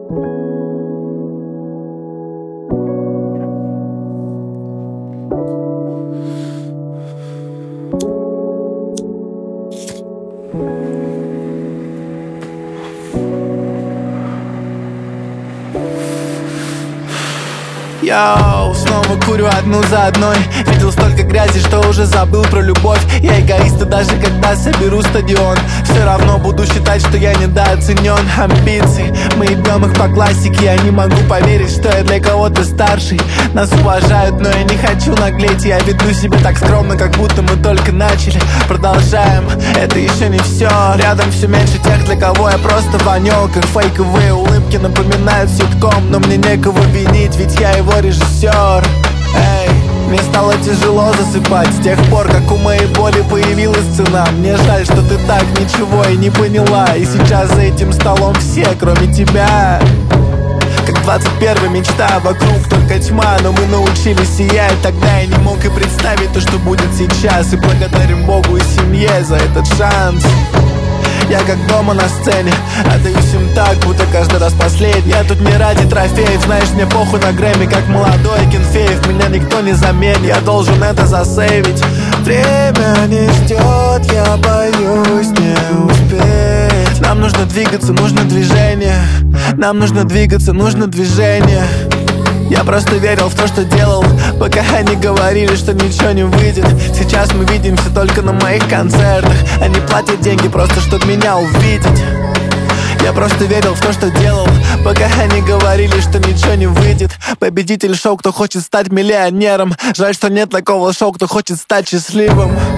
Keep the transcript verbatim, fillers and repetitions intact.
Йоу, снова курю одну за одной. Видел столько грязи, что уже забыл про любовь. Я эгоист, и даже когда соберу стадион, все равно буду считать, что я недооценен. Амбиции, мы ебем их по классике. Я не могу поверить, что я для кого-то старший. Нас уважают, но я не хочу наглеть. Я веду себя так скромно, как будто мы только начали. Продолжаем, это еще не все. Рядом все меньше тех, для кого я просто вонек. Их фейковые улыбки напоминают ситком, но мне некого винить, ведь я его режиссер. Эй, мне стало тяжело засыпать с тех пор, как у моей боли появилась цена. Мне жаль, что ты так ничего и не поняла. И сейчас за этим столом все, кроме тебя. Как двадцать первая мечта, вокруг только тьма, но мы научились сиять. Тогда я не мог и представить то, что будет сейчас. И благодарим Богу и семье за этот шанс. Я как дома на сцене, отдаюсь им так, будто каждый раз последний. Я тут не ради трофеев, знаешь, мне похуй на Грэмми, как молодой Кенфеев. Меня никто не заменит, я должен это засейвить. Время не ждет, я боюсь не успеть. Нам нужно двигаться, нужно движение. Нам нужно двигаться, нужно движение. Я просто верил в то, что делал, пока они говорили, что ничего не выйдет. Сейчас мы видимся только на моих концертах. Они платят деньги просто, чтобы меня увидеть. Я просто верил в то, что делал, пока они говорили, что ничего не выйдет. Победитель шоу, кто хочет стать миллионером. Жаль, что нет такого шоу, кто хочет стать счастливым.